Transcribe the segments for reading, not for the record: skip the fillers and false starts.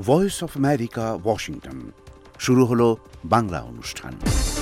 Voice of America, Washington. শুরু হলো বাংলা অনুষ্ঠান।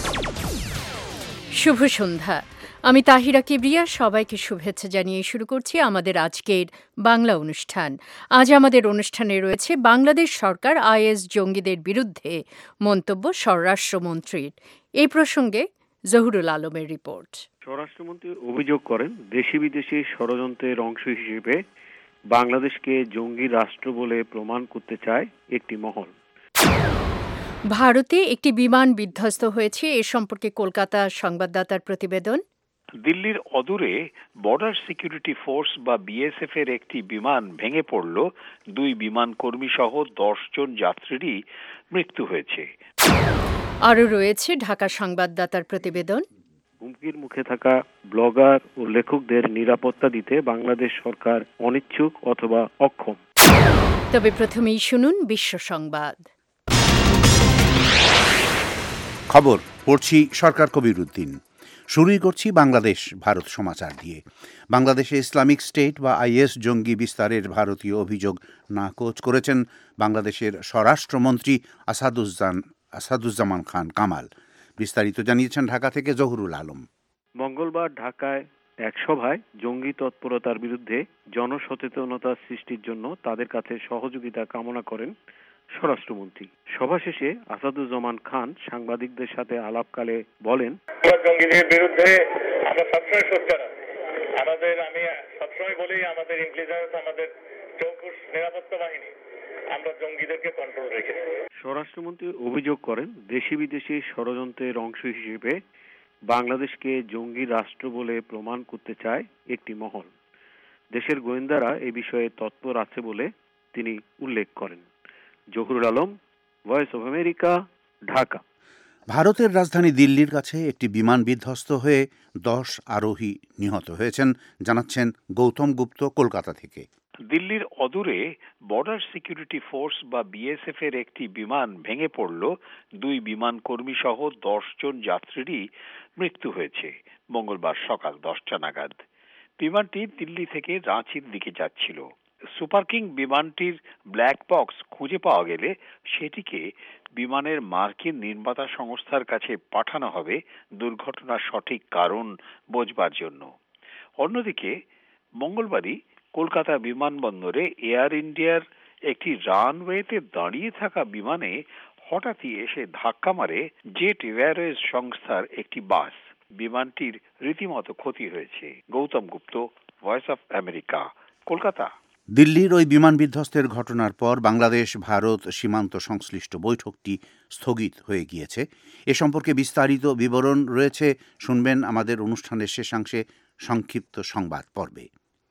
শুভ সন্ধ্যা। আমি তাহিরা কিবরিয়া সবাইকে শুভেচ্ছা জানিয়ে শুরু করছি আমাদের আজকের বাংলা অনুষ্ঠান। আজ আমাদের অনুষ্ঠানে রয়েছে বাংলাদেশ সরকার আইএস জঙ্গিদের বিরুদ্ধে মন্তব্য স্বরাষ্ট্রমন্ত্রীর। এই প্রসঙ্গে জহুরুল আলমের রিপোর্ট। স্বরাষ্ট্রমন্ত্রী অভিযোগ করেন, দেশি বিদেশি ষড়যন্ত্রের অংশ হিসেবে বাংলাদেশকে জঙ্গি রাষ্ট্র বলে প্রমাণ করতে চায় একটি মহল। ভারতে একটি বিমান বিধ্বস্ত হয়েছে, এ সম্পর্কে কলকাতা সংবাদদাতার প্রতিবেদন। দিল্লির অদূরে বর্ডার সিকিউরিটি ফোর্স বা বিএসএফ এর একটি বিমান ভেঙে পড়ল, 2 বিমান কর্মী সহ 10 জন যাত্রীরই মৃত্যু হয়েছে। আরও রয়েছে ঢাকা সংবাদদাতার প্রতিবেদন। হুমকির মুখে থাকা ব্লগার ও লেখকদের নিরাপত্তা দিতে বাংলাদেশ সরকার অনিচ্ছুক অথবা অক্ষম। তবে প্রথমেই শুনুন বিশ্ব সংবাদ। খবর পড়ছি সরকার কবিরউদ্দিন। শুরুই করছি বাংলাদেশ ভারত সমাচার দিয়ে। বাংলাদেশে ইসলামিক স্টেট বা আইএস জঙ্গি বিস্তারের ভারতীয় অভিযোগ নাকচ করেছেন বাংলাদেশের স্বরাষ্ট্রমন্ত্রী আসাদুজ্জামান খান কামাল। বিস্তারিত জানিয়েছেন ঢাকা থেকে জহুরুল আলম। মঙ্গলবার ঢাকায় এক সভায় জঙ্গি তৎপরতার বিরুদ্ধে জনসচেতনতা সৃষ্টির জন্য তাদের কাছে সহযোগিতা কামনা করেন স্বরাষ্ট্রমন্ত্রী। সভা শেষে আসাদুজ্জামান খান সাংবাদিকদের সাথে আলাপকালে বলেন, জঙ্গিদের বিরুদ্ধে আমরা সবসময় সোচ্চার আছি। আমি সবসময় বলি, আমাদের ইন্টেলিজেন্স, আমাদের চৌকুশ নিরাপত্তা বাহিনী, আমরা জঙ্গিদেরকে কন্ট্রোল রেখেছি। স্বরাষ্ট্রমন্ত্রী অভিযোগ করেন, দেশি বিদেশি ষড়যন্ত্রের অংশ হিসেবে বাংলাদেশকে জঙ্গি রাষ্ট্র বলে প্রমাণ করতে চায় একটি মহল। দেশের গোয়েন্দারা এ বিষয়ে তৎপর আছে বলে তিনি উল্লেখ করেন। Zahurul Alam, voice of America, Dhaka. ভারতের রাজধানী দিল্লির কাছে একটি বিমান বিধ্বস্ত হয়ে 10 আরোহী নিহত হয়েছেন, জানাচ্ছেন গৌতম গুপ্ত কলকাতা থেকে। দিল্লির অদূরে বর্ডার সিকিউরিটি ফোর্স বা বিএসএফ এর একটি বিমান ভেঙে পড়ল, 2 বিমান কর্মী সহ 10 জন যাত্রীরই মৃত্যু হয়েছে মঙ্গলবার সকাল 10টা নাগাদ। বিমানটি দিল্লি থেকে রাঁচির দিকে যাচ্ছিল। সুপার কিং বিমানটির ব্ল্যাক বক্স খুঁজে পাওয়া গেলে সেটিকে বিমানের মার্কিন নির্মাতা সংস্থার কাছে পাঠানো হবে দুর্ঘটনার সঠিক কারণ বোঝবার জন্য। অন্যদিকে মঙ্গলবারই কলকাতা বিমানবন্দরে এয়ার ইন্ডিয়ার একটি রানওয়েতে দাঁড়িয়ে থাকা বিমানে হঠাৎই এসে ধাক্কা মারে জেট এয়ারওয়েজ সংস্থার একটি বাস। বিমানটির রীতিমতো ক্ষতি হয়েছে। Gautam Gupta, voice of America, Kolkata. দিল্লির ওই বিমান বিধ্বস্তের ঘটনার পর বাংলাদেশ ভারত সীমান্ত সংশ্লিষ্ট বৈঠকটি স্থগিত হয়ে গিয়েছে। এ সম্পর্কে বিস্তারিত বিবরণ রয়েছে, শুনবেন আমাদের অনুষ্ঠানের শেষাংশে সংক্ষিপ্ত সংবাদ পর্বে।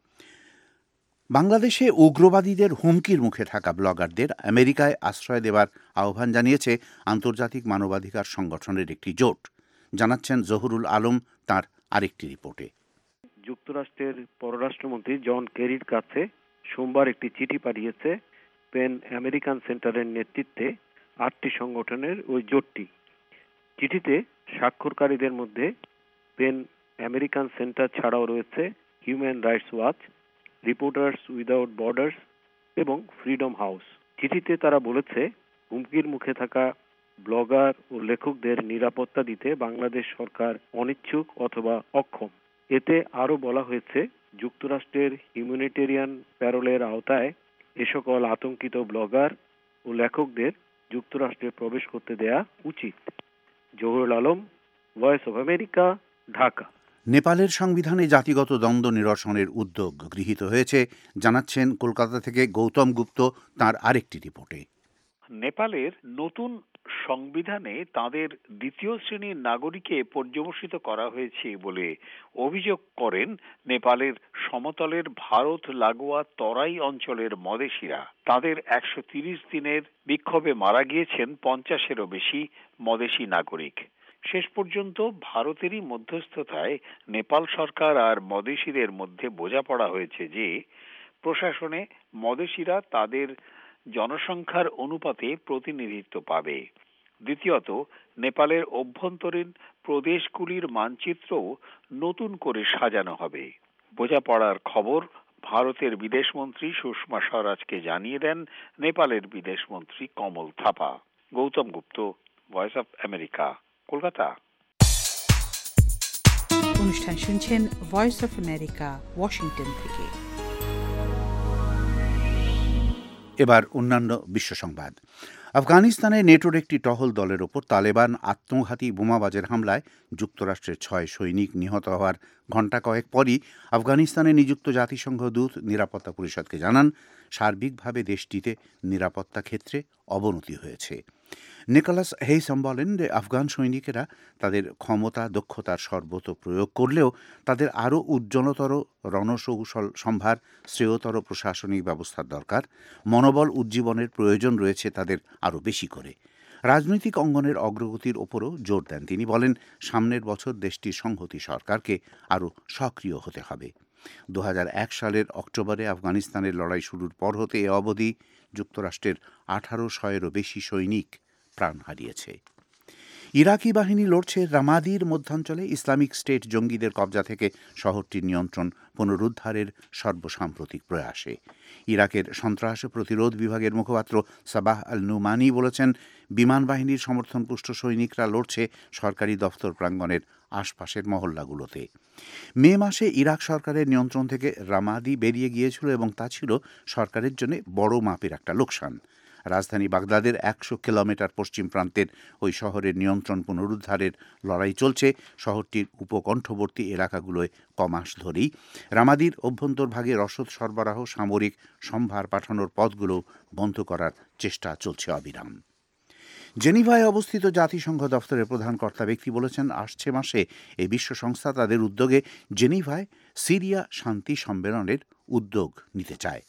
বাংলাদেশে উগ্রবাদীদের হুমকির মুখে থাকা ব্লগারদের আমেরিকায় আশ্রয় দেওয়ার আহ্বান জানিয়েছে আন্তর্জাতিক মানবাধিকার সংগঠনের একটি জোট, জানাচ্ছেন জহুরুল আলম তার আরেকটি রিপোর্টে। যুক্তরাষ্ট্রের পররাষ্ট্রমন্ত্রী জন কেরির কাছে সোমবার একটি চিঠি পাঠিয়েছে পেন আমেরিকান সেন্টারের নেতৃত্বে 8টি সংগঠনের ওই জোটটি। চিঠিতে স্বাক্ষরকারীদের মধ্যে পেন আমেরিকান সেন্টার ছাড়াও রয়েছে Human Rights Watch, Reporters Without Borders এবং ফ্রিডম হাউস। চিঠিতে তারা বলেছে, হুমকির মুখে থাকা ব্লগার ও লেখকদের নিরাপত্তা দিতে বাংলাদেশ সরকার অনিচ্ছুক অথবা অক্ষম। এতে আরও বলা হয়েছে, যুক্তরাষ্ট্রের হিউম্যানিটেরিয়ান প্যারোলের আওতায় এ সকল আতঙ্কিত ব্লগার ও লেখকদের যুক্তরাষ্ট্রে প্রবেশ করতে দেয়া উচিত। Zahurul Alam, voice of America, Dhaka. নেপালের সংবিধানে জাতিগত দ্বন্দ্ব নিরসনের উদ্যোগ গৃহীত হয়েছে, জানাচ্ছেন কলকাতা থেকে গৌতম গুপ্ত তার আরেকটি রিপোর্টে। নেপালের নতুন সংবিধানে তাদের 2য় শ্রেণীর নাগরিককে পর্যবসিত করা হয়েছে বলে অভিযোগ করেন নেপালের সমতলের ভারত লাগোয়া তরাই অঞ্চলের মদেশিরা। তাদের 130 দিনের বিক্ষোভে মারা গিয়েছেন 50-এরও বেশি মদেশি নাগরিক। শেষ পর্যন্ত ভারতেরই মধ্যস্থতায় নেপাল সরকার আর মদেশিদের মধ্যে বোঝাপড়া হয়েছে যে প্রশাসনে মদেশিরা তাদের জনসংখ্যার অনুপাতে প্রতিনিধিত্ব পাবে। দ্বিতীয়ত, নেপালের অভ্যন্তরীণ প্রদেশগুলির মানচিত্রও নতুন করে সাজানো হবে। বোঝাপড়ার খবর ভারতের বিদেশমন্ত্রী সুষমা স্বরাজকে জানিয়ে দেন নেপালের বিদেশমন্ত্রী Kamal Thapa. Gautam Gupta, voice of America, Kolkata. অনুষ্ঠান শুনছেন ভয়েস অফ আমেরিকা, ওয়াশিংটন থেকে। এবার অন্যান্য বিশ্ব সংবাদ। আফগানিস্তানে নেটোর একটি টহল দলের ওপর তালেবান আত্মঘাতী বোমাবাজের হামলায় যুক্তরাষ্ট্রের 6 সৈনিক নিহত হওয়ার ঘণ্টা কয়েক পরই আফগানিস্তানে নিযুক্ত জাতিসংঘ দূত নিরাপত্তা পরিষদকে জানান সার্বিকভাবে দেশটিতে নিরাপত্তা ক্ষেত্রে অবনতি হয়েছে। নিকোলাস হেইসম বলেন যে আফগান সৈনিকেরা তাদের ক্ষমতা দক্ষতার সর্বত প্রয়োগ করলেও তাদের আরও উজ্জ্বলতর রণকৌশল সম্ভার, শ্রেয়তর প্রশাসনিক ব্যবস্থার দরকার। মনোবল উজ্জীবনের প্রয়োজন রয়েছে তাদের আরও বেশি করে। রাজনৈতিক অঙ্গনের অগ্রগতির ওপরও জোর দেন তিনি। বলেন সামনের বছর দেশটির সংহতি সরকারকে আরও সক্রিয় হতে হবে। 2001 সালের অক্টোবরে আফগানিস্তানের লড়াই শুরুর পর হতে এ অবধি যুক্তরাষ্ট্রের 1800-এরও বেশি সৈনিক প্রাণ হারিয়েছে। ইরাকি বাহিনী লড়ছে রামাদির মধ্যাঞ্চলে ইসলামিক স্টেট জঙ্গিদের কবজা থেকে শহরটির নিয়ন্ত্রণ পুনরুদ্ধারের সর্বসাম্প্রতিক প্রয়াসে। ইরাকের সন্ত্রাস প্রতিরোধ বিভাগের মুখপাত্র সাবাহ আল নুমানি বলেছেন বিমান বাহিনীর সমর্থনপুষ্ট সৈনিকরা লড়ছে সরকারি দফতর প্রাঙ্গণের আশপাশের মহল্লাগুলোতে। মে মাসে ইরাক সরকারের নিয়ন্ত্রণ থেকে রামাদি বেরিয়ে গিয়েছিল এবং তা ছিল সরকারের জন্য বড় মাপের একটা লোকসান। রাজধানী বাগদাদের 100 কিলোমিটার পশ্চিম প্রান্তের ওই শহরের নিয়ন্ত্রণ পুনরুদ্ধারের লড়াই চলছে শহরটির উপকণ্ঠবর্তী এলাকাগুলোয় কমাস ধরেই। রামাদির অভ্যন্তরভাগে রসদ সরবরাহ, সামরিক সম্ভার পাঠানোর পথগুলো বন্ধ করার চেষ্টা চলছে অবিরাম। জেনিভায় অবস্থিত জাতিসংঘ দফতরের প্রধান কর্তা ব্যক্তি বলেছেন আসছে মাসে এই বিশ্ব সংস্থা তাদের উদ্যোগে জেনিভায় সিরিয়া শান্তি সম্মেলনের উদ্যোগ নিতে চায়।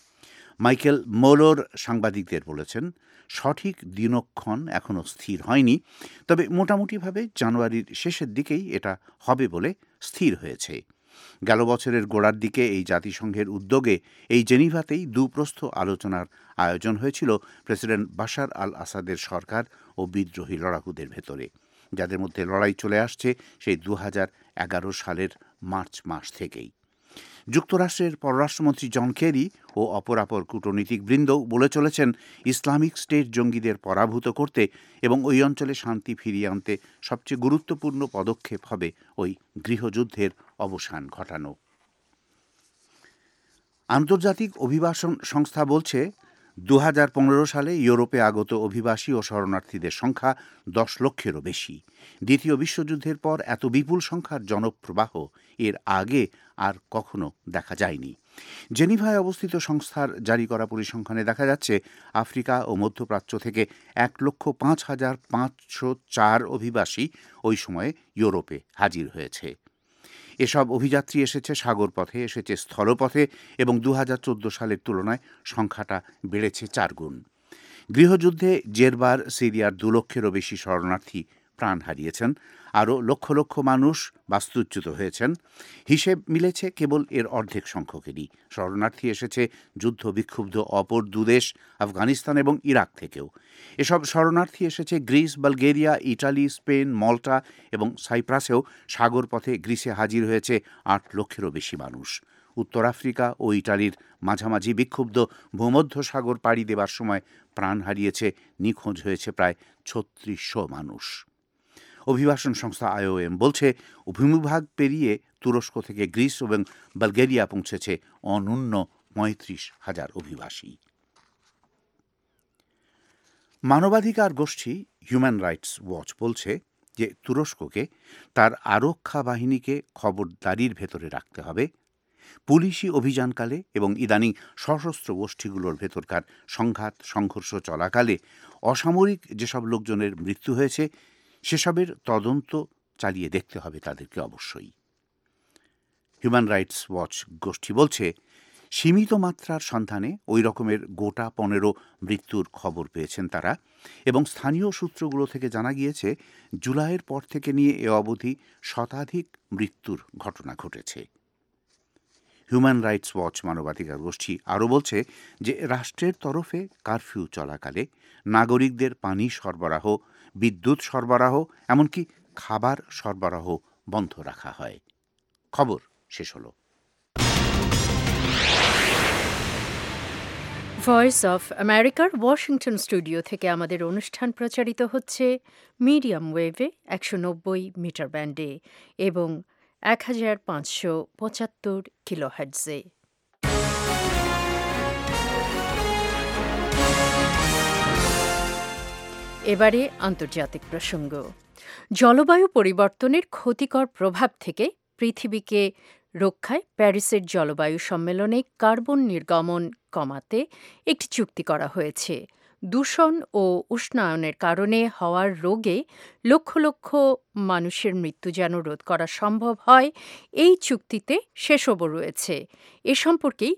মাইকেল মোলোর সাংবাদিকদের বলেছেন সঠিক দিনক্ষণ এখনও স্থির হয়নি, তবে মোটামুটিভাবে জানুয়ারির শেষের দিকেই এটা হবে বলে স্থির হয়েছে। গেল বছরের গোড়ার দিকে এই জাতিসংঘের উদ্যোগে এই জেনিভাতেই দুপ্রস্থ আলোচনার আয়োজন হয়েছিল প্রেসিডেন্ট বাশার আল আসাদের সরকার ও বিদ্রোহী লড়াকুদের ভেতরে, যাদের মধ্যে লড়াই চলে আসছে সেই 2011 সালের মার্চ মাস থেকেই। যুক্তরাষ্ট্রের পররাষ্ট্রমন্ত্রী জন কেরি ও অপরাপর কূটনীতিক বৃন্দও বলে চলেছেন ইসলামিক স্টেট জঙ্গিদের পরাভূত করতে এবং ওই অঞ্চলে শান্তি ফিরিয়ে আনতে সবচেয়ে গুরুত্বপূর্ণ পদক্ষেপ হবে ওই গৃহযুদ্ধের অবসান ঘটানো। আন্তর্জাতিক অভিবাসন সংস্থা বলছে 2015 সালে ইউরোপে আগত অভিবাসী ও শরণার্থীদের সংখ্যা 10 লক্ষেরও বেশি। দ্বিতীয় বিশ্বযুদ্ধের পর এত বিপুল সংখ্যার জনপ্রবাহ এর আগে আর কখনো দেখা যায়নি। জেনিভায় অবস্থিত সংস্থার জারি করা পরিসংখ্যানে দেখা যাচ্ছে আফ্রিকা ও মধ্যপ্রাচ্য থেকে 1,05,504 অভিবাসী ওই সময়ে ইউরোপে হাজির হয়েছে। এসব অভিযাত্রী এসেছে সাগর পথে, এসেছে স্থলপথে এবং 2014 সালের তুলনায় সংখ্যাটা বেড়েছে 4 গুণ। গৃহযুদ্ধে জেরবার সিরিয়ার 2 লক্ষেরও বেশি শরণার্থী প্রাণ হারিয়েছেন, আরও লক্ষ লক্ষ মানুষ বাস্তুচ্যুত হয়েছেন। হিসেব মিলেছে কেবল এর অর্ধেক সংখ্যকেরই। শরণার্থী এসেছে যুদ্ধ বিক্ষুব্ধ অপর দুদেশ আফগানিস্তান এবং ইরাক থেকেও। এসব শরণার্থী এসেছে Greece, Bulgaria, Italy, Spain, Malta এবং সাইপ্রাসেও। সাগর পথে গ্রিসে হাজির হয়েছে 8 লক্ষেরও বেশি মানুষ। উত্তর আফ্রিকা ও ইটালির মাঝামাঝি বিক্ষুব্ধ ভূমধ্যসাগর পাড়ি দেবার সময় প্রাণ হারিয়েছে, নিখোঁজ হয়েছে প্রায় 3600 মানুষ। অভিবাসন সংস্থা IOM বলছে ভূমিভাগ পেরিয়ে তুরস্ক থেকে গ্রিস এবং বালগেরিয়া পৌঁছেছে অনূন্য 35,000 অভিবাসী। মানবাধিকার গোষ্ঠী হিউম্যান রাইটস ওয়াচ বলছে যে তুরস্ককে তার আরক্ষা বাহিনীকে খবরদারির ভেতরে রাখতে হবে। পুলিশি অভিযানকালে এবং ইদানিং সশস্ত্র গোষ্ঠীগুলোর ভেতরকার সংঘাত সংঘর্ষ চলাকালে অসামরিক যেসব লোকজনের মৃত্যু হয়েছে সেসবের তদন্ত চালিয়ে দেখতে হবে তাদেরকে অবশ্যই। হিউম্যান রাইটস ওয়াচ গোষ্ঠী বলছে সীমিত মাত্রার সন্ধানে ওই রকমের গোটা 15 মৃত্যুর খবর পেয়েছেন তারা, এবং স্থানীয় সূত্রগুলো থেকে জানা গিয়েছে জুলাইয়ের পর থেকে নিয়ে এ অবধি শতাধিক মৃত্যুর ঘটনা ঘটেছে। হিউম্যান রাইটস ওয়াচ মানবাধিকার গোষ্ঠী আরও বলছে যে রাষ্ট্রের তরফে কারফিউ চলাকালে নাগরিকদের পানি সরবরাহ, বিদ্যুৎ সরবরাহ, এমনকি খাবার সরবরাহ বন্ধ রাখা হয়। খবর শেষ হলো। ভয়েস অফ আমেরিকার ওয়াশিংটন স্টুডিও থেকে আমাদের অনুষ্ঠান প্রচারিত হচ্ছে মিডিয়াম ওয়েভে ১৯০ মিটার ব্যান্ডে এবং ১৫৭৫ কিলোহার্টজে। এবারে আন্তর্জাতিক প্রসঙ্গ। জলবায়ু পরিবর্তনের ক্ষতিকর প্রভাব থেকে পৃথিবীকে রক্ষায় প্যারিসের জলবায়ু সম্মেলনে কার্বন নির্গমন কমাতে একটি চুক্তি করা হয়েছে। দূষণ ও উষ্ণায়নের কারণে হওয়ার রোগে লক্ষ লক্ষ মানুষের মৃত্যু যেন রোধ করা সম্ভব হয়, এই চুক্তিতে সেসবও রয়েছে। এ সম্পর্কেই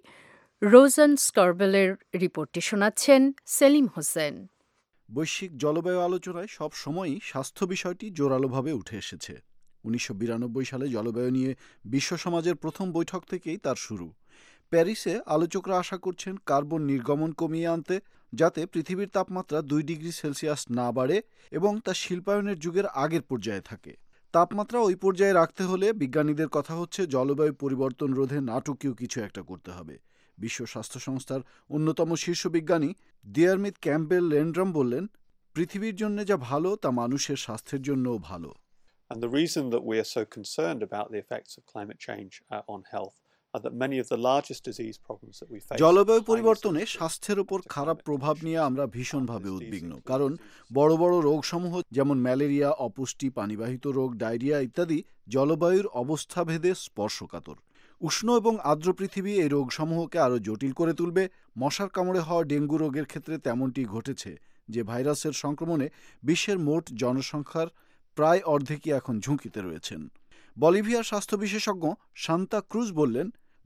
রোজান স্করবেলের রিপোর্টটি শোনাচ্ছেন সেলিম হোসেন। বৈশ্বিক জলবায়ু আলোচনায় সব সময়ই স্বাস্থ্য বিষয়টি জোরালোভাবে উঠে এসেছে। ১৯৯২ সালে জলবায়ু নিয়ে বিশ্ব সমাজের প্রথম বৈঠক থেকেই তার শুরু। প্যারিসে আলোচকরা আশা করছেন কার্বন নির্গমন কমিয়ে আনতে, যাতে পৃথিবীর তাপমাত্রা ২ ডিগ্রি সেলসিয়াস না বাড়ে এবং তা শিল্পায়নের যুগের আগের পর্যায়ে থাকে। তাপমাত্রা ওই পর্যায়ে রাখতে হলে বিজ্ঞানীদের কথা হচ্ছে জলবায়ু পরিবর্তন রোধে নাটকীয় কিছু একটা করতে হবে। বিশ্ব স্বাস্থ্য সংস্থার অন্যতম শীর্ষ বিজ্ঞানী ডিয়ারমিত ক্যাম্পবেল ল্যান্ড্রাম বললেন, পৃথিবীর জন্য যা ভালো তা মানুষের স্বাস্থ্যের জন্যও ভালো। And the reason that we are so concerned about the effects of climate change on health are that many of the largest disease problems that we face. জলবায়ু পরিবর্তনে স্বাস্থ্যের উপর খারাপ প্রভাব নিয়ে আমরা ভীষণভাবে উদ্বিগ্ন, কারণ বড় বড় রোগসমূহ যেমন ম্যালেরিয়া, অপুষ্টি, পানিবাহিত রোগ, ডায়রিয়া ইত্যাদি জলবায়ুর অবস্থাভেদে স্পর্শকাতর। উষ্ণ এবং আর্দ্র পৃথিবী এই রোগসমূহকে আরও জটিল করে তুলবে। মশার কামড়ে হওয়া ডেঙ্গু রোগের ক্ষেত্রে তেমনটি ঘটেছে, যে ভাইরাসের সংক্রমণে বিশ্বের মোট জনসংখ্যার প্রায় অর্ধেকই এখন ঝুঁকিতে রয়েছেন। বলিভিয়ার স্বাস্থ্য বিশেষজ্ঞ সান্তা ক্রুজ বললেন,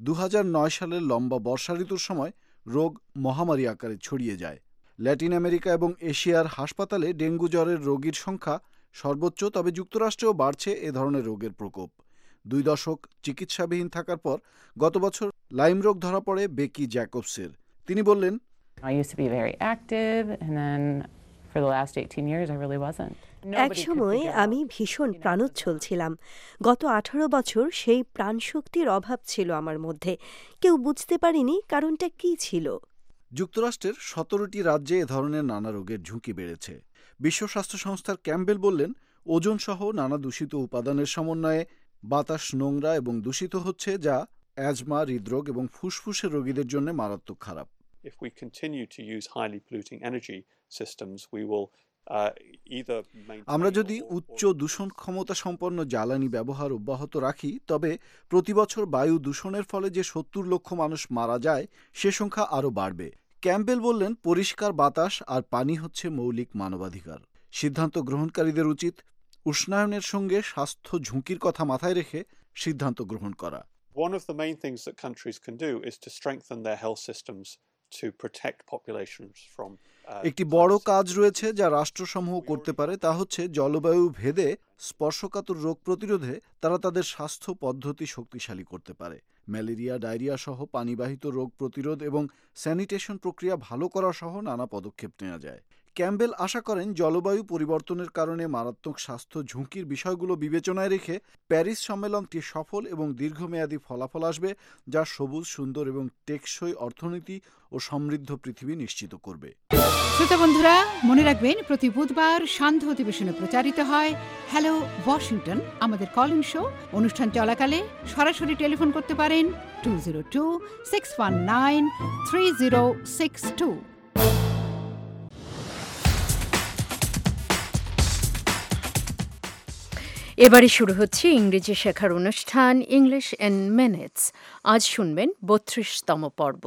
২০০৯ সালের লম্বা বর্ষা ঋতুর সময় রোগ মহামারী আকারে ছড়িয়ে যায়। ল্যাটিন আমেরিকা এবং এশিয়ার হাসপাতালে ডেঙ্গু জ্বরের রোগীর সংখ্যা সর্বোচ্চ, তবে যুক্তরাষ্ট্রেও বাড়ছে এ ধরনের রোগের প্রকোপ। ২ দশক চিকিৎসাবিহীন থাকার পর গত বছর লাইম রোগ ধরা পড়ে বেকি জ্যাকবসের। তিনি বললেন, একসময় আমি ভীষণ প্রাণোচ্ছল ছিলাম। গত ১৮ বছর সেই প্রাণশক্তির অভাব ছিল আমার মধ্যে। কেউ বুঝতে পারেনি কারণটা কী ছিল। যুক্তরাষ্ট্রের ১৭টি রাজ্যে এ ধরনের নানা রোগের ঝুঁকি বেড়েছে। বিশ্ব স্বাস্থ্য সংস্থার ক্যাম্পবেল বললেন, ওজোনসহ নানা দূষিত উপাদানের সমন্বয়ে বাতাস নোংরা এবং দূষিত হচ্ছে, যা অ্যাজমা, হৃদরোগ এবং ফুসফুসের রোগীদের জন্য মারাত্মক খারাপ। If we continue to use highly polluting energy systems, we will আমরা যদি উচ্চ দূষণ ক্ষমতা সম্পন্ন জ্বালানি ব্যবহার অব্যাহত রাখি, তবে প্রতি বছর বায়ু দূষণের ফলে যে ৭০ লক্ষ মানুষ মারা যায় সে সংখ্যা আরও বাড়বে। ক্যাম্পবেল বললেন, পরিষ্কার বাতাস আর পানি হচ্ছে মৌলিক মানবাধিকার। সিদ্ধান্ত গ্রহণকারীদের উচিত উষ্ণায়নের সঙ্গে স্বাস্থ্য ঝুঁকির কথা মাথায় রেখে সিদ্ধান্ত গ্রহণ করা। One of the main things that countries can do is to strengthen their health systems to protect populations from একটি বড় কাজ রয়েছে যা রাষ্ট্রসমূহ করতে পারে, তা হচ্ছে জলবায়ু ভেদে স্পর্শকাতর রোগ প্রতিরোধে তারা তাদের স্বাস্থ্য পদ্ধতি শক্তিশালী করতে পারে। ম্যালেরিয়া, ডায়রিয়া সহ পানিবাহিত রোগ প্রতিরোধ এবং স্যানিটেশন প্রক্রিয়া ভালো করা সহ নানা পদক্ষেপ নেওয়া যায়। ক্যাম্পবেল আশা করেন জলবায়ু পরিবর্তনের কারণে মারাত্মক স্বাস্থ্য ঝুঁকির বিষয়গুলো বিবেচনায় রেখে প্যারিস সম্মেলনটি সফল এবং দীর্ঘমেয়াদী ফলাফল আসবে, যা সবুজ, সুন্দর এবং টেকসই অর্থনীতি ও সমৃদ্ধ পৃথিবী নিশ্চিত করবে। শ্রোতা বন্ধুরা, মনে রাখবেন, প্রতি বুধবার সান্ধ্য অধিবেশনে প্রচারিত হয় হ্যালো ওয়াশিংটন, আমাদের কল ইন শো। অনুষ্ঠান চলাকালে সরাসরি টেলিফোন করতে পারেন 202-619-3062। এবারে শুরু হচ্ছে ইংরেজি শেখার অনুষ্ঠান ইংলিশ ইন মিনিটস। আজ শুনবেন ৩২তম পর্ব।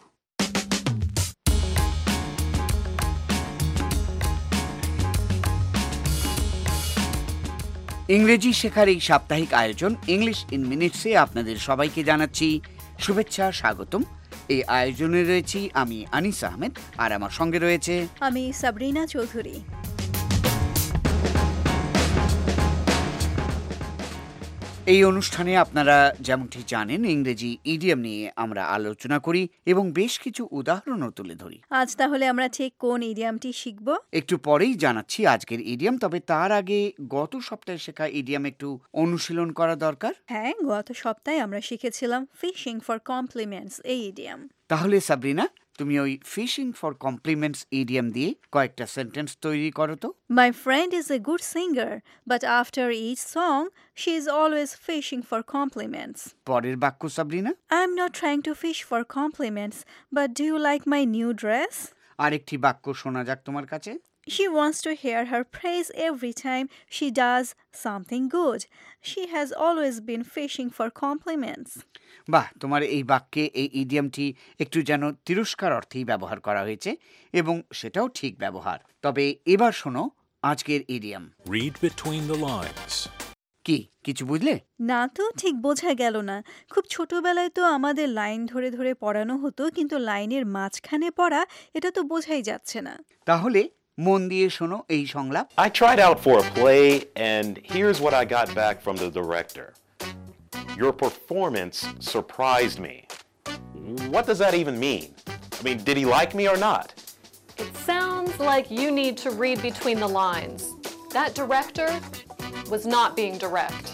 ইংরেজি শেখার এই সাপ্তাহিক আয়োজন ইংলিশ ইন মিনিটসে আপনাদের সবাইকে জানাচ্ছি শুভেচ্ছা, স্বাগতম। এই আয়োজনে রয়েছি আমি আনিস আহমেদ, আর আমার সঙ্গে রয়েছে আমি সাবরিনা চৌধুরী। এই অনুষ্ঠানে আপনারা যেমনটি জানেন, ইংরেজি ইডিয়ম নিয়ে আমরা আলোচনা করি এবং বেশ কিছু উদাহরণও তুলে ধরি। আজ তাহলে আমরা ঠিক কোন ইডিয়ামটি শিখব একটু পরেই জানাচ্ছি আজকের ইডিয়ম, তবে তার আগে গত সপ্তাহে শেখা ইডিয়ম একটু অনুশীলন করা দরকার। হ্যাঁ, গত সপ্তাহে আমরা শিখেছিলাম ফিশিং ফর কমপ্লিমেন্টস এই ইডিয়াম। তাহলে সাবরিনা, তুমি ওই ফিশিং ফর কমপ্লিমেন্টস ইডিয়াম দিয়ে কয়েকটা সেন্টেন্স তৈরি করো তো। My friend is a good singer, but after each song, she is always fishing for compliments. পরের বাক্য Sabrina. I'm not trying to fish for compliments, but do you like my new dress? আরেকটি বাক্য শোনা যাক তোমার কাছে। She wants to hear her praise every time she does something good. She has always been fishing for compliments. বাহ, তোমার এই বাক্যে এই ইডিয়ামটি একটু যেন তিরস্কার অর্থেই ব্যবহার করা হয়েছে এবং সেটাও ঠিক ব্যবহার। তবে এবার শোনো আজকের idiom. Read between the lines. কি কিছু বুঝলে? না তো, ঠিক বোঝা গেল না। খুব ছোটবেলায় তো আমাদের লাইন ধরে ধরে পড়ানো হতো, কিন্তু লাইনের মাঝখানে পড়া এটা তো বোঝাই যাচ্ছে না। তাহলে মন দিয়ে শোনো এই সংলাপ। I tried out for a play and here's what I got back from the director. Your performance surprised me. What does that even mean? I mean, did he like me or not? It sounds like you need to read between the lines. That director was not being direct.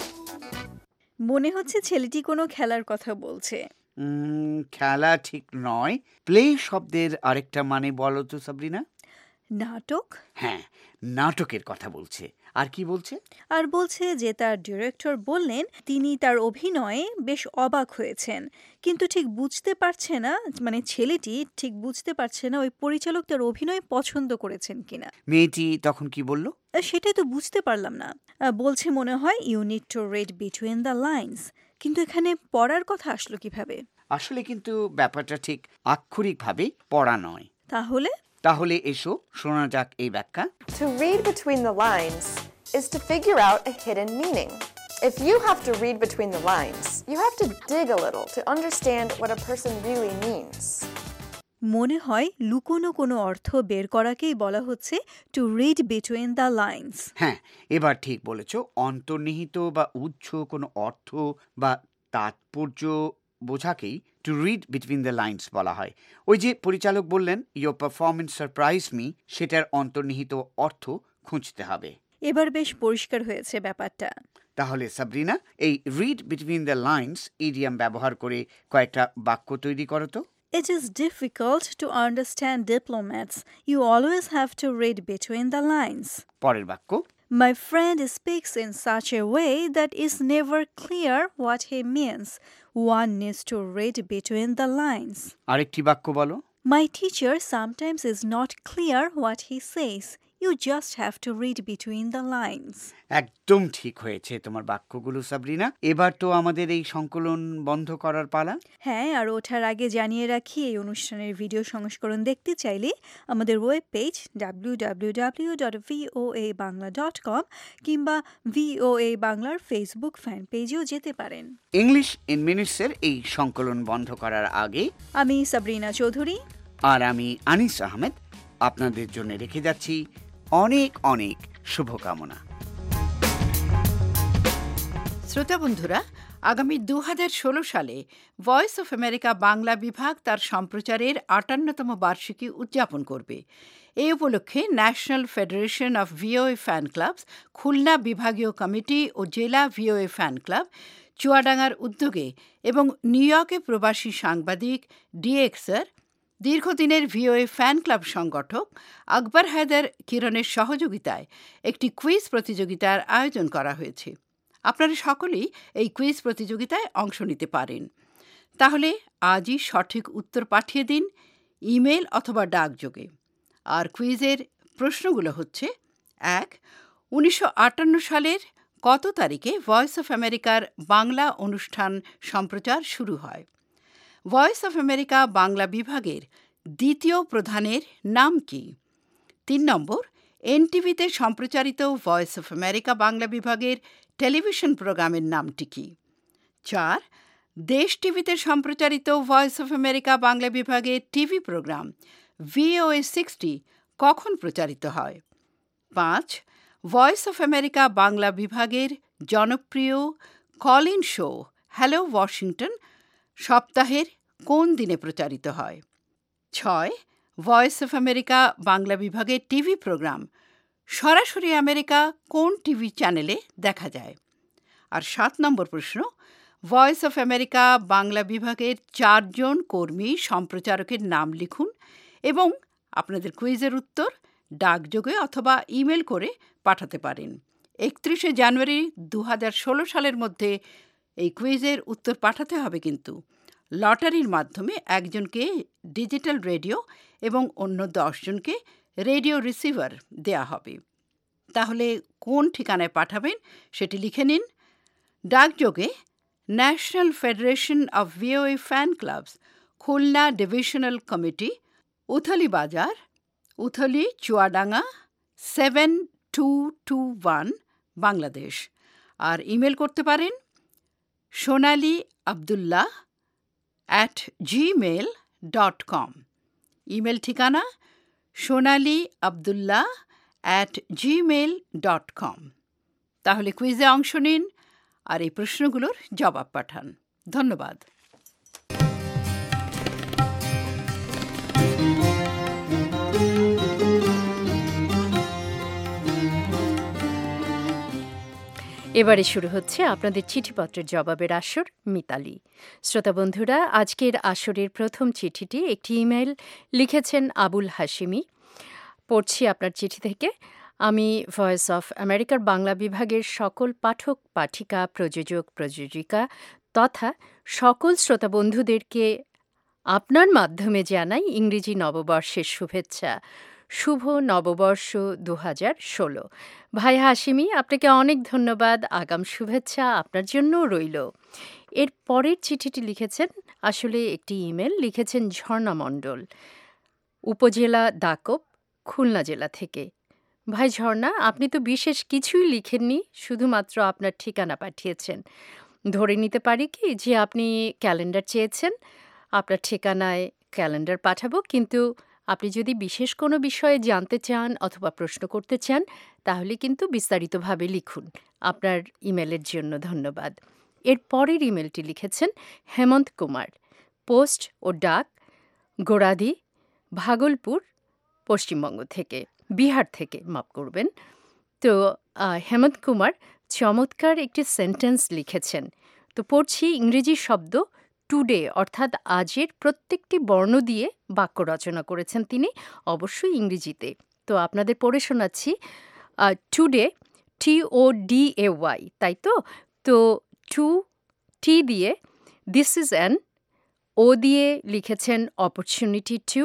মনে হচ্ছে ছেলেটি কোনো খেলার কথা বলছে। খেলা ঠিক নয়। প্লে শব্দের আরেকটা মানে বলো তো সাবরিনা। নাটক? হ্যাঁ, নাটকের কথা বলছে। আর কি বলছে? আর বলছে যে তার ডিরেক্টর বললেন তিনি তার অভিনয়ে বেশ অবাক হয়েছেন, কিন্তু ঠিক বুঝতে পারছে না, মানে ছেলেটি ঠিক বুঝতে পারছে না ওই পরিচালক তার অভিনয় পছন্দ করেছেন কিনা। মেয়েটি তখন কি বলল? সেটাই তো বুঝতে পারলাম না। বলছে মনে হয় you need to read between the lines, কিন্তু এখানে পড়ার কথা আসলো কিভাবে? আসলে কিন্তু ব্যাপারটা ঠিক আক্ষরিকভাবে পড়া নয়। তাহলে এসো শোনা যাক এই ব্যাখ্যা। To read between the lines is to figure out a hidden meaning. If you have to read between the lines, you have to dig a little to understand what a person really means. মনে হয় লুকোনো কোনো অর্থ বের করাকেই বলা হচ্ছে to read between the lines. হ্যাঁ, এবার ঠিক বলেছ। অন্তর্নিহিত বা উচ্চ কোনো অর্থ বা তাৎপর্য বোঝাকেই to read between the lines বলা হয়। ওই যে পরিচালক বললেন ইয়োর পারফরমেন্স সারপ্রাইজ মি, সেটার অন্তর্নিহিত অর্থ খুঁজতে হবে। এবার বেশ পরিষ্কার হয়েছে ব্যাপারটা। তাহলে সাবরিনা, এই read between the lines idiom ব্যবহার করে কয়েকটা বাক্য তৈরি করো তো। It is difficult to understand diplomats. You always have to read between the lines. পরের বাক্য। My friend speaks in such a way that is never clear what he means. One needs to read between the lines. আরেকটি বাক্য বলো। My teacher sometimes is not clear what he says. You just have to read between the lines. একদম ঠিক হয়েছে তোমার বাক্যগুলো সাবরিনা। এবার তো আমাদের এই সংকলন বন্ধ করার পালা। হ্যাঁ, আর ওঠার আগে জানিয়ে রাখি এই অনুষ্ঠানের ভিডিও সংস্করণ দেখতে চাইলে আমাদের ওয়েব পেজ www.voabangla.com কিংবা VOA বাংলার ফেসবুক ফ্যান পেজেও যেতে পারেন। ইংলিশ ইন মিনিটসের এই সংকলন বন্ধ করার আগে আমি সাবরিনা চৌধুরী আর আমি আনিস আহমেদ আপনাদের জন্য রেখে যাচ্ছি অনেক অনেক শুভকামনা। শ্রোতা বন্ধুরা, আগামী 2016 সালে ভয়েস অফ আমেরিকা বাংলা বিভাগ তার সম্প্রচারের 58তম বার্ষিকী উদযাপন করবে। এই উপলক্ষে national federation of VOA fan clubs, Khulna বিভাগীয় কমিটি ও জেলা ভিওএ ফ্যান ক্লাব, চুয়াডাঙ্গার উদ্যোগে এবং নিউ ইয়র্কে প্রবাসী সাংবাদিক ডিএক্সের দীর্ঘদিনের ভিওএ ফ্যান ক্লাব সংগঠক আকবর হায়দার কিরণের সহযোগিতায় একটি কুইজ প্রতিযোগিতার আয়োজন করা হয়েছে। আপনারা সকলেই এই কুইজ প্রতিযোগিতায় অংশ নিতে পারেন। তাহলে আজই সঠিক উত্তর পাঠিয়ে দিন ইমেল অথবা ডাকযোগে। আর কুইজের প্রশ্নগুলো হচ্ছে: 1. 1958 সালের কত তারিখে ভয়েস অফ আমেরিকার বাংলা অনুষ্ঠান সম্প্রচার শুরু হয়? ভয়েস অফ আমেরিকা বাংলা বিভাগের দ্বিতীয় প্রধানের নাম কি? 3 নম্বর, এনটিভিতে সম্প্রচারিত ভয়েস অফ আমেরিকা বাংলা বিভাগের টেলিভিশন প্রোগ্রামের নামটি কি? 4. দেশ টিভিতে সম্প্রচারিত ভয়েস অফ আমেরিকা বাংলা বিভাগের টিভি প্রোগ্রাম VOA 60 কখন প্রচারিত হয়? 5. ভয়েস অফ আমেরিকা বাংলা বিভাগের জনপ্রিয় call in show hello Washington সপ্তাহের কোন দিনে প্রচারিত হয়? 6. ভয়েস অফ আমেরিকা বাংলা বিভাগের টিভি প্রোগ্রাম সরাসরি আমেরিকা কোন টিভি চ্যানেলে দেখা যায়? আর 7 নম্বর প্রশ্ন, ভয়েস অফ আমেরিকা বাংলা বিভাগের 4 জন কর্মী সম্প্রচারকের নাম লিখুন এবং আপনাদের কুইজের উত্তর ডাকযোগে অথবা ইমেল করে পাঠাতে পারেন। 31শে জানুয়ারি 2016 সালের মধ্যে এই কুইজের উত্তর পাঠাতে হবে। কিন্তু লটারির মাধ্যমে একজনকে ডিজিটাল রেডিও এবং অন্য 10 জনকে রেডিও রিসিভার দেয়া হবে। তাহলে কোন ঠিকানায় পাঠাবেন সেটি লিখে নিন। ডাকযোগে national federation of VOA fan clubs, Khulna divisional committee, Uthali Bazar, উথলি, চুয়াডাঙ্গা 7221, বাংলাদেশ। আর ইমেল করতে পারেন sonaliabdullah@gmail.com। ইমেল ঠিকানা sonaliabdullah@gmail.com। তাহলে কুইজে অংশ নিন আর এই প্রশ্নগুলোর জবাব পাঠান। ধন্যবাদ। এবারে শুরু হচ্ছে আপনাদের চিঠিপত্রের জবাবের আসর। মিতালি। শ্রোতা বন্ধুরা, আজকের আসরের প্রথম চিঠিটি একটি ইমেল লিখেছেন আবুল হাশিমি। পড়ছি আপনার চিঠি থেকে। আমি ভয়েস অফ আমেরিকার বাংলা বিভাগের সকল পাঠক পাঠিকা, প্রযোজক প্রযোজিকা তথা সকল শ্রোতা বন্ধুদেরকে আপনার মাধ্যমে জানাই ইংরেজি নববর্ষের শুভেচ্ছা। শুভ নববর্ষ 2016। ভাই হাশিমি, আপনাকে অনেক ধন্যবাদ। আগাম শুভেচ্ছা আপনার জন্যও রইল। এর পরের চিঠিটি লিখেছেন, আসলে একটি ইমেল লিখেছেন ঝর্ণা মণ্ডল, উপজেলা দাকব, খুলনা জেলা থেকে। ভাই ঝর্ণা, আপনি তো বিশেষ কিছুই লিখেননি, শুধুমাত্র আপনার ঠিকানা পাঠিয়েছেন। ধরে নিতে পারি কি যে আপনি ক্যালেন্ডার চেয়েছেন? আপনার ঠিকানায় ক্যালেন্ডার পাঠাবো, কিন্তু আপনি যদি বিশেষ কোনো বিষয়ে জানতে চান অথবা প্রশ্ন করতে চান তাহলে কিন্তু বিস্তারিতভাবে লিখুন। আপনার ইমেলের জন্য ধন্যবাদ। এর পরের ইমেলটি লিখেছেন হেমন্ত কুমার, পোস্ট ও ডাক, গোড়াদি, ভাগলপুর, পশ্চিমবঙ্গ থেকে, বিহার থেকে, মাফ করবেন। তো হেমন্ত কুমার চমৎকার একটি সেন্টেন্স লিখেছেন। তো পড়ছি। ইংরেজি শব্দ টুডে অর্থাৎ আজের প্রত্যেকটি বর্ণ দিয়ে বাক্য রচনা করেছেন তিনি, অবশ্যই ইংরেজিতে। তো আপনাদের পড়ে শোনাচ্ছি। টুডে, TODAY, তাই তো? তো টু, টি দিয়ে দিস ইজ অ্যান, ও দিয়ে লিখেছেন অপরচুনিটি টু,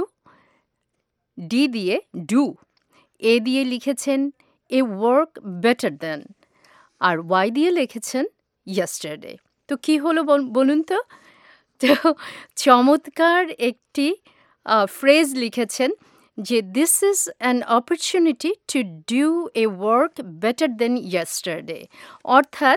ডি দিয়ে ডু, এ দিয়ে লিখেছেন এ ওয়ার্ক বেটার দেন, আর ওয়াই দিয়ে লিখেছেন ইয়েস্টারডে। তো কি হলো বলুন তো? তো চমৎকার একটি ফ্রেজ লিখেছেন যে this is an opportunity to do a work better than yesterday, অর্থাৎ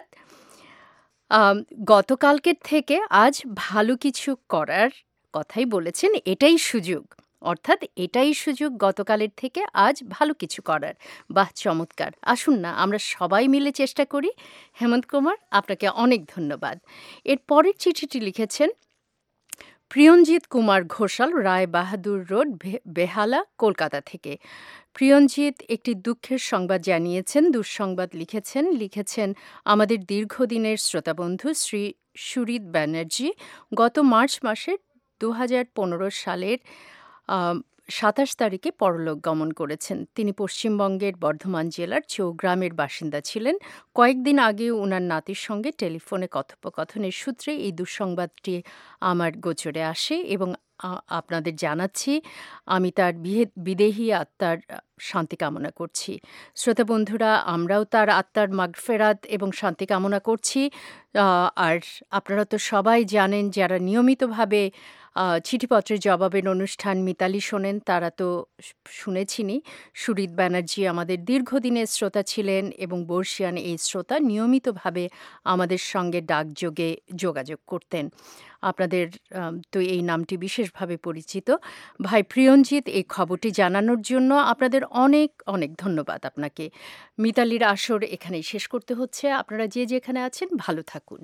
গতকালকের থেকে আজ ভালো কিছু করার কথাই বলেছেন। এটাই সুযোগ, অর্থাৎ এটাই সুযোগ গতকালের থেকে আজ ভালো কিছু করার। বাহ, চমৎকার। আসুন না আমরা সবাই মিলে চেষ্টা করি। হেমন্ত কুমার, আপনাকে অনেক ধন্যবাদ। এর পরের চিঠিটি লিখেছেন প্রিয়ঞ্জিত কুমার ঘোষাল, রায় বাহাদুর রোড, বেহালা, কলকাতা থেকে। প্রিয়ঞ্জিত একটি দুঃখের সংবাদ জানিয়েছেন, দুঃসংবাদ লিখেছেন আমাদের দীর্ঘদিনের শ্রোতাবন্ধু শ্রী সুরিত ব্যানার্জি গত মার্চ মাসের 2015 সালের 27 তারিখে পরলোক গমন করেছেন। তিনি পশ্চিমবঙ্গের বর্ধমান জেলার চৌগ্রামের বাসিন্দা ছিলেন। কয়েকদিন আগে ওনার নাতির সঙ্গে টেলিফোনে কথোপকথনের সূত্রে এই দুঃসংবাদটি আমার গোচরে আসে এবং আপনাদের জানাচ্ছি। আমি তার বিদেহী আত্মার শান্তি কামনা করছি। শ্রোতা বন্ধুরা, আমরাও তার আত্মার মাগফেরাত এবং শান্তি কামনা করছি। আর আপনারা তো সবাই জানেন, যারা নিয়মিতভাবে চিঠিপত্রের জবাবের অনুষ্ঠান মিতালি শোনেন তারা তো শুনেছিনই। সুরিত ব্যানার্জি আমাদের দীর্ঘদিনের শ্রোতা ছিলেন এবং বর্ষিয়ান এই শ্রোতা নিয়মিতভাবে আমাদের সঙ্গে ডাকযোগে যোগাযোগ করতেন। আপনাদের তো এই নামটি বিশেষভাবে পরিচিত। ভাই প্রিয়ঞ্জিত, এই খবরটি জানানোর জন্য আপনাদের অনেক অনেক ধন্যবাদ আপনাকে। মিতালির আসর এখানেই শেষ করতে হচ্ছে। আপনারা যে যেখানে আছেন ভালো থাকুন।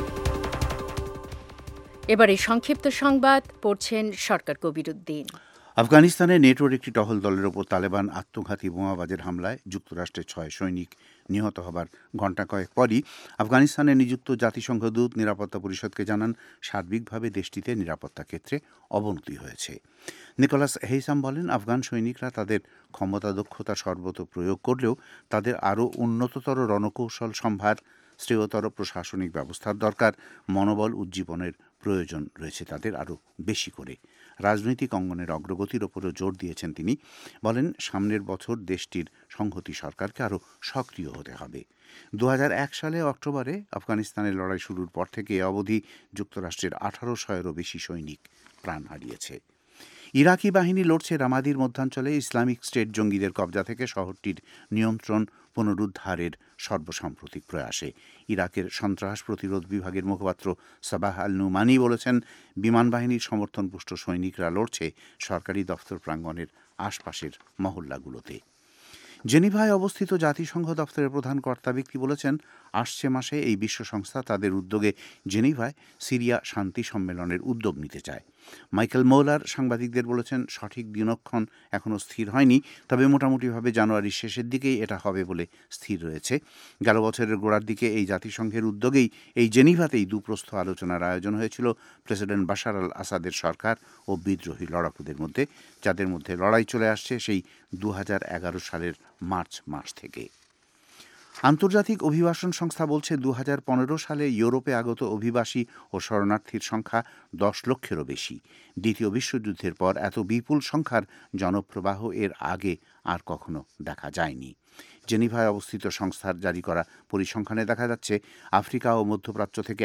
এবারে সংক্ষিপ্ত সংবাদ পড়ছেন সরকার কবির উদ্দিন। আফগানিস্তানে নেটোর একটি টহল দলের ওপর তালেবান আত্মঘাতী বোমাবাজের হামলায় যুক্তরাষ্ট্রের 6 সৈনিক নিহত হবার ঘণ্টা কয়েক পরই আফগানিস্তানে নিযুক্ত জাতিসংঘ দূত নিরাপত্তা পরিষদকে জানান সার্বিকভাবে দেশটিতে নিরাপত্তা ক্ষেত্রে অবনতি হয়েছে। নিকোলাস হেইসাম বলেন, আফগান সৈনিকরা তাদের ক্ষমতা দক্ষতা সর্বত প্রয়োগ করলেও তাদের আরও উন্নততর রণকৌশল সম্ভার, শ্রেয়তর প্রশাসনিক ব্যবস্থার দরকার, মনোবল উজ্জীবনের প্রয়োজন রয়েছে তাদের আরও বেশি করে। রাজনৈতিক অঙ্গনের অগ্রগতির ওপরও জোর দিয়েছেন তিনি। বলেন, সামনের বছর দেশটির সংহতি সরকারকে আরও সক্রিয় হতে হবে। 2001 সালে অক্টোবরে আফগানিস্তানের লড়াই শুরুর পর থেকে এ অবধি যুক্তরাষ্ট্রের 1800-এরও বেশি সৈনিক প্রাণ হারিয়েছে। ইরাকি বাহিনী লড়ছে রামাদির মধ্যাঞ্চলে ইসলামিক স্টেট জঙ্গিদের কবজা থেকে শহরটির নিয়ন্ত্রণ পুনরুদ্ধারের সর্বসাম্প্রতিক প্রয়াসে। ইরাকের সন্ত্রাস প্রতিরোধ বিভাগের মুখপাত্র সাবাহ আল নুমানি বলেছেন, বিমান বাহিনীর সমর্থনপুষ্ট সৈনিকরা লড়ছে সরকারি দফতর প্রাঙ্গণের আশপাশের মহল্লাগুলোতে। জেনিভায় অবস্থিত জাতিসংঘ দপ্তরের প্রধান কর্তা ব্যক্তি বলেছেন, আসছে মাসে এই বিশ্ব সংস্থা তাদের উদ্যোগে জেনিভায় সিরিয়া শান্তি সম্মেলনের উদ্যোগ নিতে চায়। মাইকেল মৌলার সাংবাদিকদের বলেছেন, সঠিক দিনক্ষণ এখনও স্থির হয়নি, তবে মোটামুটিভাবে জানুয়ারির শেষের দিকেই এটা হবে বলে স্থির রয়েছে। গেল বছরের গোড়ার দিকে এই জাতিসংঘের উদ্যোগেই এই জেনিভাতেই দুপ্রস্থ আলোচনার আয়োজন হয়েছিল প্রেসিডেন্ট বাশার আল আসাদের সরকার ও বিদ্রোহী লড়াকুদের মধ্যে, যাদের মধ্যে লড়াই চলে আসছে সেই 2011 সালের মার্চ মাস থেকে। আন্তর্জাতিক অভিবাসন সংস্থা বলছে 2015 সালে ইউরোপে আগত অভিবাসী ও শরণার্থীর সংখ্যা 10 লক্ষেরও বেশি। দ্বিতীয় বিশ্বযুদ্ধের পর এত বিপুল সংখ্যার জনপ্রবাহ এর আগে আর কখনো দেখা যায়নি। জেনিভায় অবস্থিত সংস্থার জারি করা পরিসংখ্যানে দেখা যাচ্ছে, আফ্রিকা ও মধ্যপ্রাচ্য থেকে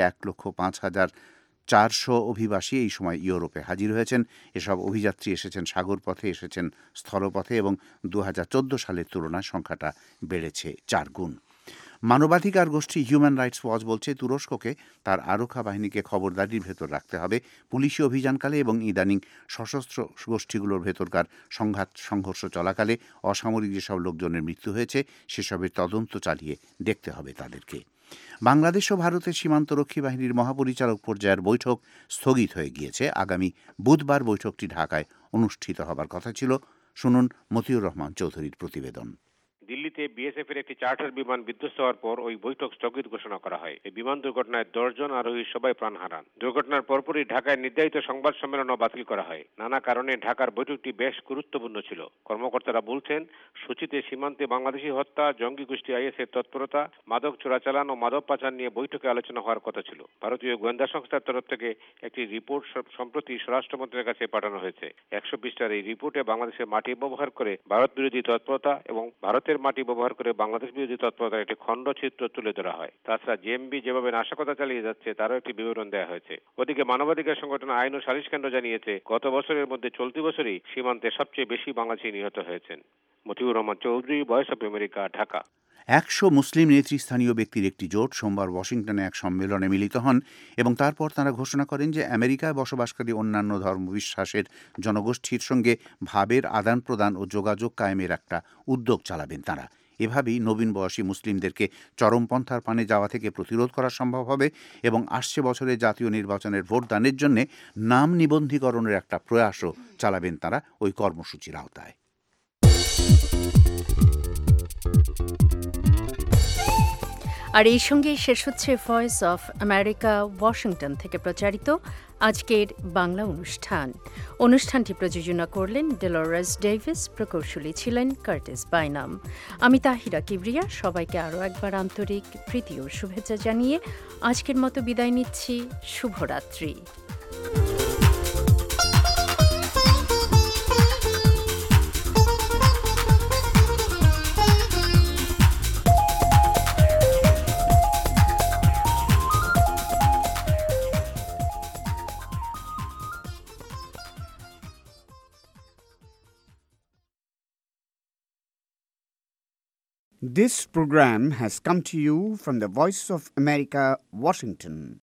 1,05,400 অভিবাসী এই সময় ইউরোপে হাজির হয়েছেন। এসব অভিযাত্রী এসেছেন সাগরপথে, এসেছেন স্থলপথে এবং 2014 সালের তুলনায় সংখ্যাটা বেড়েছে 4 গুণ। মানবাধিকার গোষ্ঠী হিউম্যান রাইটস ওয়াচ বলছে, তুরস্ককে তার আরক্ষা বাহিনীকে খবরদারির ভেতর রাখতে হবে। পুলিশি অভিযানকালে এবং ইদানিং সশস্ত্র গোষ্ঠীগুলোর ভেতরকার সংঘর্ষ চলাকালে অসামরিক যেসব লোকজনের মৃত্যু হয়েছে সেসবের তদন্ত চালিয়ে দেখতে হবে তাদেরকে। বাংলাদেশ ও ভারতের সীমান্তরক্ষী বাহিনীর মহাপরিচালক পর্যায়ের বৈঠক স্থগিত হয়ে গিয়েছে। আগামী বুধবার বৈঠকটি ঢাকায় অনুষ্ঠিত হবার কথা ছিল। শুনুন মতিউর রহমান চৌধুরীর প্রতিবেদন। দিল্লিতে বিএসএফ এর একটি চার্টার বিমান বিধ্বস্ত হওয়ার পর ওই বৈঠক স্থগিত ঘোষণা করা হয়। এই বিমান দুর্ঘটনায় 10 জন আরোহী সবাই প্রাণ হারান। দুর্ঘটনার পরপরই ঢাকায় নির্ধারিত সংবাদ সম্মেলনও বাতিল করা হয়। নানা কারণে ঢাকার বৈঠকটি বেশ গুরুত্বপূর্ণ ছিল। কর্মকর্তারা বলছেন, সূচিতে সীমান্তে বাংলাদেশি হত্যা, জঙ্গি গোষ্ঠী আইএস এর তৎপরতা, মাদক চোরাচালান ও মাদক পাচার নিয়ে বৈঠকে আলোচনা হওয়ার কথা ছিল। ভারতীয় গোয়েন্দা সংস্থার তরফ থেকে একটি রিপোর্ট সম্প্রতি স্বরাষ্ট্রমন্ত্রীর কাছে পাঠানো হয়েছে। 100 পৃষ্ঠার এই রিপোর্টে বাংলাদেশের মাটি ব্যবহার করে ভারত বিরোধী তৎপরতা এবং ভারতের মাটি ব্যবহার করে বাংলাদেশ বিরোধী তৎপরতার একটি খণ্ডচিত্র তুলে ধরা হয়। তাছাড়া জেএমবি যেভাবে নাশকতা চালিয়ে যাচ্ছে তারও একটি বিবরণ দেওয়া হয়েছে। ওদিকে মানবাধিকার সংগঠন আইন ও সালিশ কেন্দ্র জানিয়েছে, গত বছরের মধ্যে চলতি বছরই সীমান্তে সবচেয়ে বেশি বাংলাদেশি নিহত হয়েছেন। Matiur Rahman Chowdhury, voice of America, Dhaka. 100 Muslim নেতৃস্থানীয় ব্যক্তির একটি জোট সোমবার ওয়াশিংটনে এক সম্মেলনে মিলিত হন এবং তারপর তাঁরা ঘোষণা করেন যে আমেরিকায় বসবাসকারী অন্যান্য ধর্মবিশ্বাসের জনগোষ্ঠীর সঙ্গে ভাবের আদান প্রদান ও যোগাযোগ কায়েমের একটা উদ্যোগ চালাবেন তাঁরা। এভাবেই নবীন বয়সী মুসলিমদেরকে চরমপন্থার পানে যাওয়া থেকে প্রতিরোধ করা সম্ভব হবে এবং আসছে বছরে জাতীয় নির্বাচনের ভোটদানের জন্য নাম নিবন্ধীকরণের একটা প্রয়াসও চালাবেন তাঁরা ওই কর্মসূচির আওতায়। আর এই সঙ্গেই শেষ হচ্ছে ভয়েস অফ আমেরিকা ওয়াশিংটন থেকে প্রচারিত আজকের বাংলা অনুষ্ঠানটি প্রযোজনা করলেন ডেলোরেস ডেভিস, প্রকৌশলী ছিলেন কার্টিস বাইনাম। আমি তাহিরা কিবরিয়া সবাইকে আরও একবার আন্তরিক প্রীতি ও শুভেচ্ছা জানিয়ে আজকের মতো বিদায় নিচ্ছি। শুভরাত্রি। This program has come to you from the Voice of America, Washington.